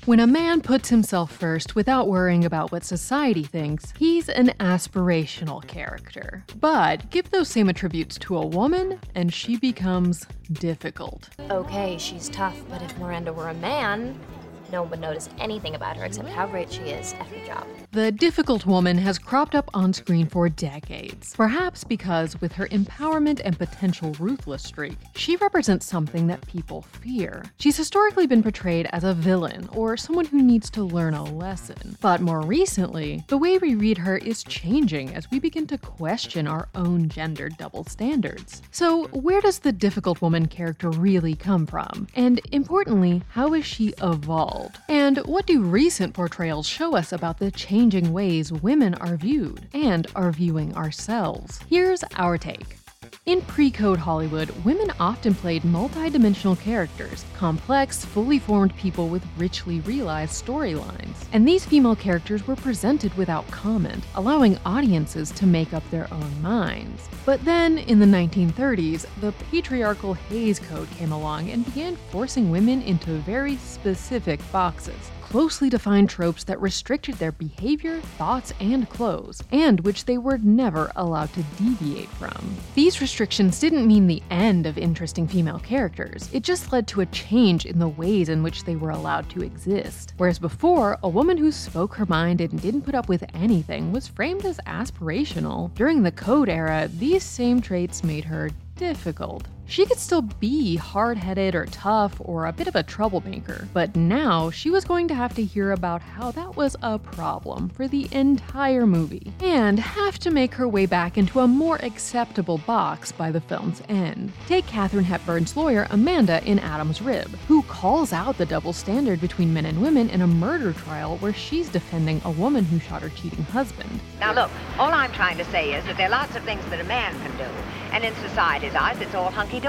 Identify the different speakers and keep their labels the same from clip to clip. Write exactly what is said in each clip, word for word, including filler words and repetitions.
Speaker 1: When a man puts himself first without worrying about what society thinks, he's an aspirational character. But give those same attributes to a woman, and she becomes difficult.
Speaker 2: Okay, she's tough, but if Miranda were a man, no one would notice anything about her except how great she is at her job.
Speaker 1: The difficult woman has cropped up on screen for decades, perhaps because with her empowerment and potential ruthless streak, she represents something that people fear. She's historically been portrayed as a villain or someone who needs to learn a lesson. But more recently, the way we read her is changing as we begin to question our own gender double standards. So where does the difficult woman character really come from? And importantly, how is she evolved? And what do recent portrayals show us about the changing ways women are viewed and are viewing ourselves? Here's our take. In pre-code Hollywood, women often played multi-dimensional characters, complex, fully formed people with richly realized storylines. And these female characters were presented without comment, allowing audiences to make up their own minds. But then, in the nineteen thirties, the patriarchal Hays Code came along and began forcing women into very specific boxes. Closely defined tropes that restricted their behavior, thoughts, and clothes, and which they were never allowed to deviate from. These restrictions didn't mean the end of interesting female characters, it just led to a change in the ways in which they were allowed to exist. Whereas before, a woman who spoke her mind and didn't put up with anything was framed as aspirational. During the Code era, these same traits made her difficult. She could still be hard-headed or tough or a bit of a troublemaker, but now she was going to have to hear about how that was a problem for the entire movie, and have to make her way back into a more acceptable box by the film's end. Take Katharine Hepburn's lawyer Amanda in Adam's Rib, who calls out the double standard between men and women in a murder trial where she's defending a woman who shot her cheating husband.
Speaker 3: Now look, all I'm trying to say is that there are lots of things that a man can do, and in society's eyes it's all hunky-dory.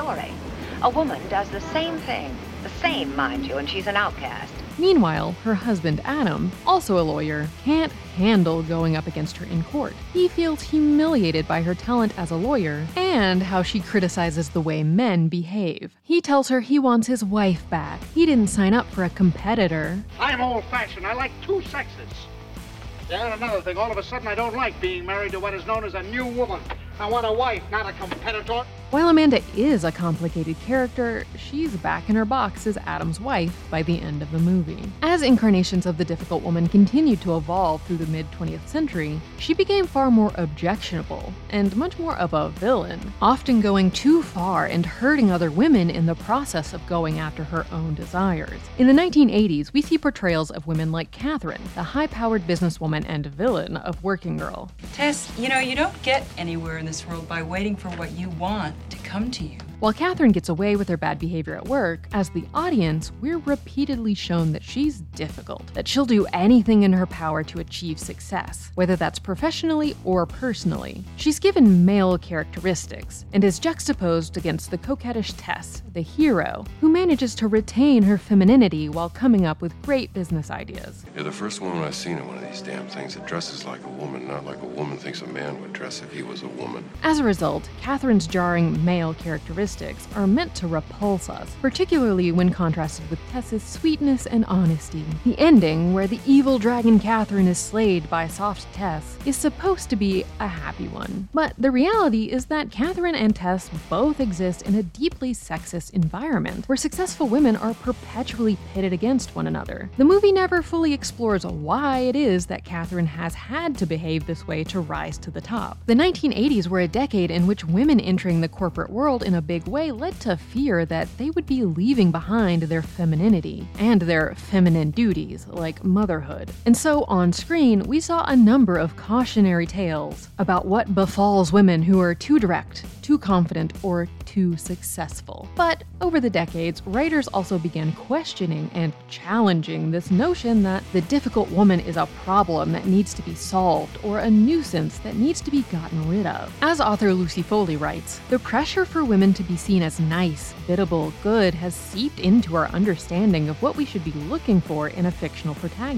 Speaker 3: A woman does the same thing, the same, mind you, and she's an outcast.
Speaker 1: Meanwhile, her husband Adam, also a lawyer, can't handle going up against her in court. He feels humiliated by her talent as a lawyer and how she criticizes the way men behave. He tells her he wants his wife back. He didn't sign up for a competitor.
Speaker 4: I'm old-fashioned. I like two sexes. Yeah, and another thing, all of a sudden I don't like being married to what is known as a new woman. I want a wife, not a competitor.
Speaker 1: While Amanda is a complicated character, she's back in her box as Adam's wife by the end of the movie. As incarnations of the difficult woman continued to evolve through the mid-twentieth century, she became far more objectionable and much more of a villain, often going too far and hurting other women in the process of going after her own desires. In the nineteen eighties, we see portrayals of women like Katharine, the high-powered businesswoman and villain of Working Girl.
Speaker 5: Tess, you know, you don't get anywhere in this world by waiting for what you want to come to you.
Speaker 1: While Katharine gets away with her bad behavior at work, as the audience, we're repeatedly shown that she's difficult, that she'll do anything in her power to achieve success, whether that's professionally or personally. She's given male characteristics, and is juxtaposed against the coquettish Tess, the hero, who manages to retain her femininity while coming up with great business ideas.
Speaker 6: You're the first woman I've seen in one of these damn things that dresses like a woman, not like a woman thinks a man would dress if he was a woman.
Speaker 1: As a result, Katharine's jarring male characteristics are meant to repulse us, particularly when contrasted with Tess's sweetness and honesty. The ending, where the evil dragon Katharine is slayed by soft Tess, is supposed to be a happy one. But the reality is that Katharine and Tess both exist in a deeply sexist environment, where successful women are perpetually pitted against one another. The movie never fully explores why it is that Katharine has had to behave this way to rise to the top. The nineteen eighties were a decade in which women entering the corporate world in a big way led to fear that they would be leaving behind their femininity and their feminine duties, like motherhood. And so on screen, we saw a number of cautionary tales about what befalls women who are too direct, too confident, or too successful. But over the decades, writers also began questioning and challenging this notion that the difficult woman is a problem that needs to be solved or a nuisance that needs to be gotten rid of. As author Lucy Foley writes, the pressure for women to be seen as nice, biddable, good has seeped into our understanding of what we should be looking for in a fictional protagonist.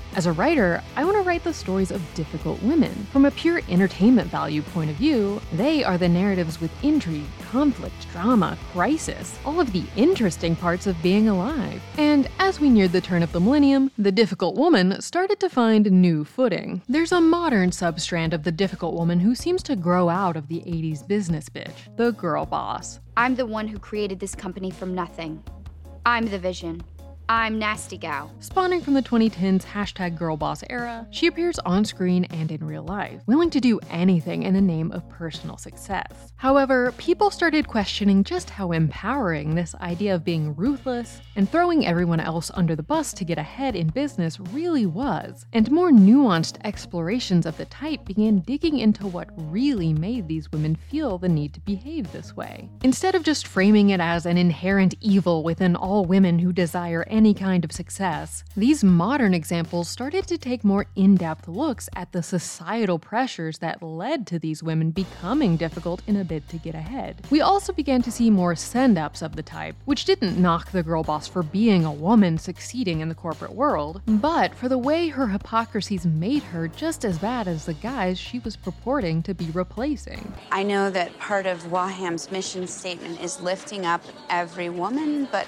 Speaker 1: As a writer, I want to write the stories of difficult women. From a pure entertainment value point of view, they are the narratives with intrigue, conflict, drama, crisis, all of the interesting parts of being alive. And as we neared the turn of the millennium, the difficult woman started to find new footing. There's a modern substrand of the difficult woman who seems to grow out of the eighties business bitch, the girl boss.
Speaker 7: I'm the one who created this company from nothing. I'm the vision. I'm Nasty Gal.
Speaker 1: Spawning from the twenty tens hashtag girlboss era, she appears on screen and in real life, willing to do anything in the name of personal success. However, people started questioning just how empowering this idea of being ruthless and throwing everyone else under the bus to get ahead in business really was, and more nuanced explorations of the type began digging into what really made these women feel the need to behave this way. Instead of just framing it as an inherent evil within all women who desire any kind of success, these modern examples started to take more in-depth looks at the societal pressures that led to these women becoming difficult in a bid to get ahead. We also began to see more send-ups of the type, which didn't knock the girl boss for being a woman succeeding in the corporate world, but for the way her hypocrisies made her just as bad as the guys she was purporting to be replacing.
Speaker 8: I know that part of Waham's mission statement is lifting up every woman, but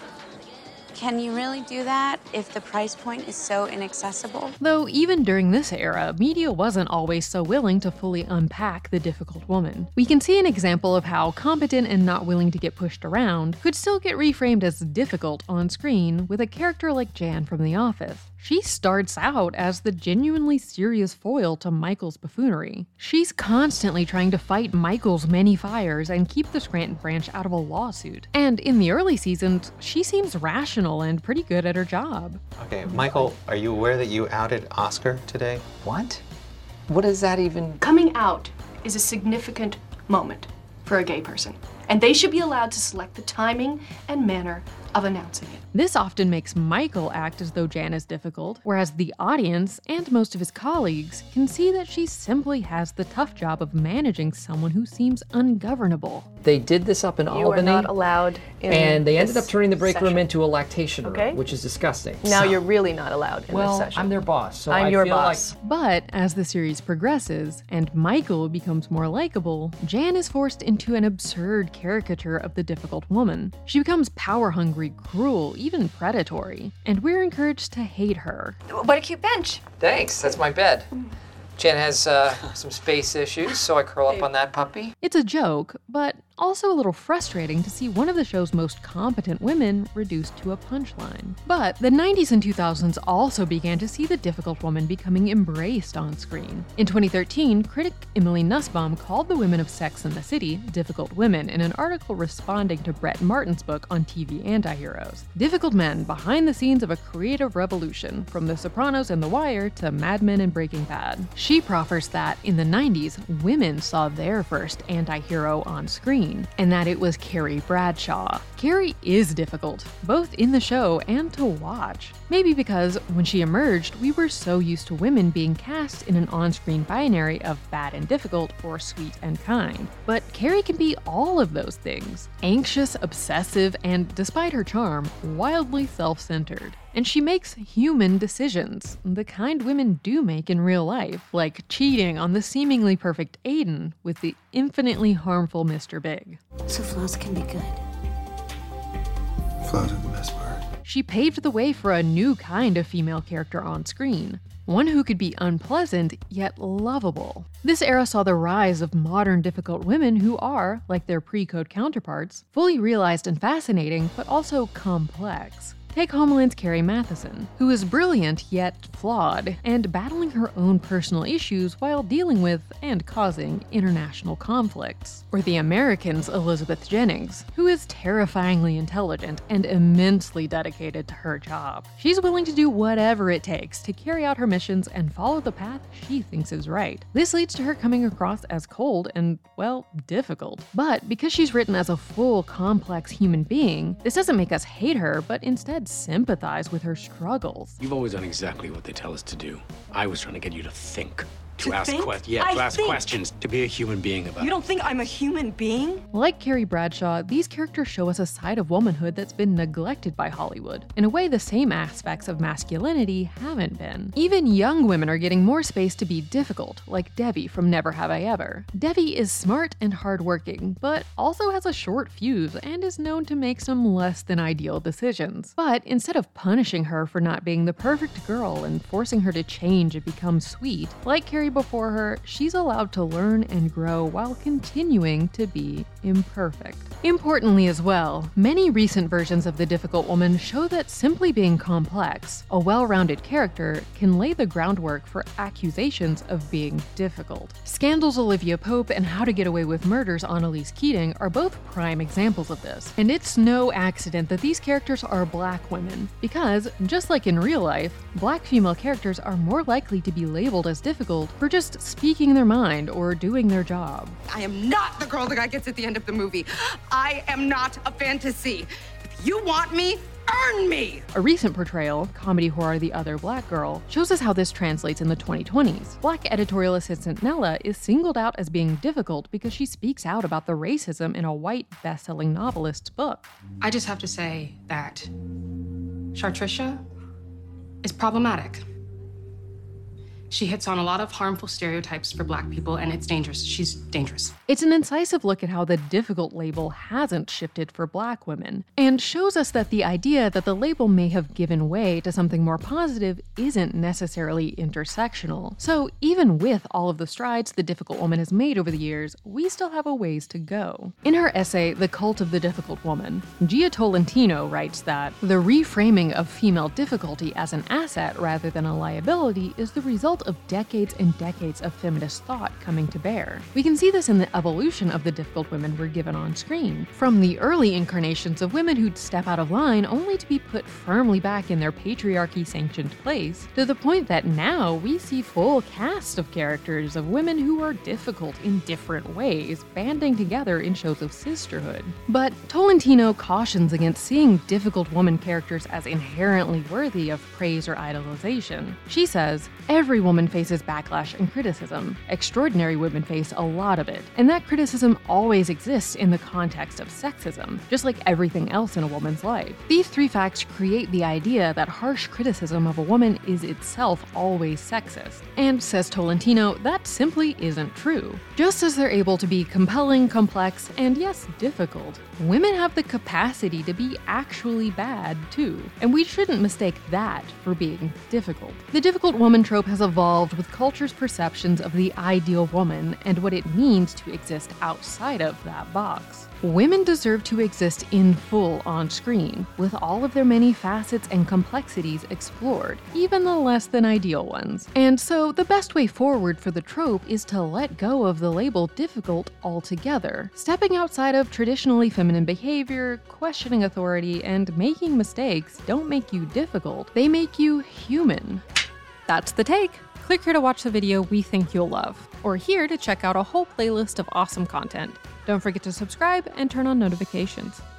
Speaker 8: can you really do that if the price point is so inaccessible?
Speaker 1: Though even during this era, media wasn't always so willing to fully unpack the difficult woman. We can see an example of how competent and not willing to get pushed around could still get reframed as difficult on screen with a character like Jan from The Office. She starts out as the genuinely serious foil to Michael's buffoonery. She's constantly trying to fight Michael's many fires and keep the Scranton branch out of a lawsuit. And in the early seasons, she seems rational and pretty good at her job.
Speaker 9: Okay, Michael, are you aware that you outed Oscar today?
Speaker 10: What? What does that even...
Speaker 11: Coming out is a significant moment for a gay person, and they should be allowed to select the timing and manner of announcing it.
Speaker 1: This often makes Michael act as though Jan is difficult, whereas the audience and most of his colleagues can see that she simply has the tough job of managing someone who seems ungovernable.
Speaker 10: They did this up in
Speaker 12: you
Speaker 10: Albany.
Speaker 12: You are not allowed in
Speaker 10: And they ended up turning the break
Speaker 12: session.
Speaker 10: room into a lactation
Speaker 12: okay.
Speaker 10: room, which is disgusting.
Speaker 12: Now
Speaker 10: so,
Speaker 12: you're really not allowed in
Speaker 10: well,
Speaker 12: this session.
Speaker 10: I'm their boss, so
Speaker 12: I'm
Speaker 10: I
Speaker 12: your
Speaker 10: feel
Speaker 12: boss.
Speaker 10: like...
Speaker 1: But as the series progresses and Michael becomes more likable, Jan is forced into an absurd caricature of the difficult woman. She becomes power-hungry, cruel, even predatory, and we're encouraged to hate her.
Speaker 2: What a cute bench.
Speaker 10: Thanks, that's my bed. Jen has uh, some space issues, so I curl up on that puppy.
Speaker 1: It's a joke, but also a little frustrating to see one of the show's most competent women reduced to a punchline. But the nineties and two thousands also began to see the difficult woman becoming embraced on screen. In twenty thirteen, critic Emily Nussbaum called the women of Sex and the City difficult women in an article responding to Brett Martin's book on T V anti-heroes. Difficult men behind the scenes of a creative revolution, from The Sopranos and The Wire to Mad Men and Breaking Bad. She proffers that in the nineties, women saw their first anti-hero on screen, and that it was Carrie Bradshaw. Carrie is difficult, both in the show and to watch. Maybe because when she emerged, we were so used to women being cast in an on-screen binary of bad and difficult or sweet and kind. But Carrie can be all of those things. Anxious, obsessive, and despite her charm, wildly self-centered. And she makes human decisions, the kind women do make in real life, like cheating on the seemingly perfect Aiden with the infinitely harmful Mister Big.
Speaker 13: So flaws can be good.
Speaker 6: Flaws are the best part.
Speaker 1: She paved the way for a new kind of female character on screen. One who could be unpleasant, yet lovable. This era saw the rise of modern difficult women who are, like their pre-code counterparts, fully realized and fascinating, but also complex. Take Homeland's Carrie Mathison, who is brilliant yet flawed, and battling her own personal issues while dealing with and causing international conflicts. Or The Americans' Elizabeth Jennings, who is terrifyingly intelligent and immensely dedicated to her job. She's willing to do whatever it takes to carry out her missions and follow the path she thinks is right. This leads to her coming across as cold and, well, difficult. But because she's written as a full, complex human being, this doesn't make us hate her, but instead sympathize with her struggles.
Speaker 14: You've always done exactly what they tell us to do. I was trying to get you to think.
Speaker 13: To,
Speaker 14: To ask
Speaker 13: think?
Speaker 14: questions. Yeah,
Speaker 13: I
Speaker 14: to ask
Speaker 13: think.
Speaker 14: questions. To be a human being about
Speaker 13: You
Speaker 14: it.
Speaker 13: don't think I'm a human being?
Speaker 1: Like Carrie Bradshaw, these characters show us a side of womanhood that's been neglected by Hollywood. In a way, the same aspects of masculinity haven't been. Even young women are getting more space to be difficult, like Debbie from Never Have I Ever. Debbie is smart and hardworking, but also has a short fuse and is known to make some less than ideal decisions. But instead of punishing her for not being the perfect girl and forcing her to change and become sweet, like Carrie before her, she's allowed to learn and grow while continuing to be imperfect. Importantly as well, many recent versions of the difficult woman show that simply being complex, a well-rounded character, can lay the groundwork for accusations of being difficult. Scandal's Olivia Pope and How to Get Away with Murder's Annalise Keating are both prime examples of this. And it's no accident that these characters are black women, because, just like in real life, black female characters are more likely to be labeled as difficult for just speaking their mind or doing their job.
Speaker 15: I am not the girl the guy gets at the end of the movie. I am not a fantasy. If you want me, earn me!
Speaker 1: A recent portrayal, comedy horror The Other Black Girl, shows us how this translates in the twenty twenties. Black editorial assistant Nella is singled out as being difficult because she speaks out about the racism in a white best-selling novelist's book.
Speaker 16: I just have to say that Chartricia is problematic. She hits on a lot of harmful stereotypes for black people, and it's dangerous. She's dangerous.
Speaker 1: It's an incisive look at how the difficult label hasn't shifted for black women, and shows us that the idea that the label may have given way to something more positive isn't necessarily intersectional. So even with all of the strides the difficult woman has made over the years, we still have a ways to go. In her essay, The Cult of the Difficult Woman, Gia Tolentino writes that the reframing of female difficulty as an asset rather than a liability is the result of decades and decades of feminist thought coming to bear. We can see this in the evolution of the difficult women we're given on screen. From the early incarnations of women who'd step out of line only to be put firmly back in their patriarchy-sanctioned place, to the point that now we see full casts of characters of women who are difficult in different ways, banding together in shows of sisterhood. But Tolentino cautions against seeing difficult woman characters as inherently worthy of praise or idolization. She says, every woman faces backlash and criticism. Extraordinary women face a lot of it, and that criticism always exists in the context of sexism, just like everything else in a woman's life. These three facts create the idea that harsh criticism of a woman is itself always sexist. And, says Tolentino, that simply isn't true. Just as they're able to be compelling, complex, and yes, difficult, women have the capacity to be actually bad, too. And we shouldn't mistake that for being difficult. The difficult woman trope has evolved with culture's perceptions of the ideal woman and what it means to exist outside of that box. Women deserve to exist in full on screen, with all of their many facets and complexities explored, even the less than ideal ones. And so, the best way forward for the trope is to let go of the label difficult altogether. Stepping outside of traditionally feminine behavior, questioning authority, and making mistakes don't make you difficult, they make you human. That's the take. Click here to watch the video we think you'll love, or here to check out a whole playlist of awesome content. Don't forget to subscribe and turn on notifications.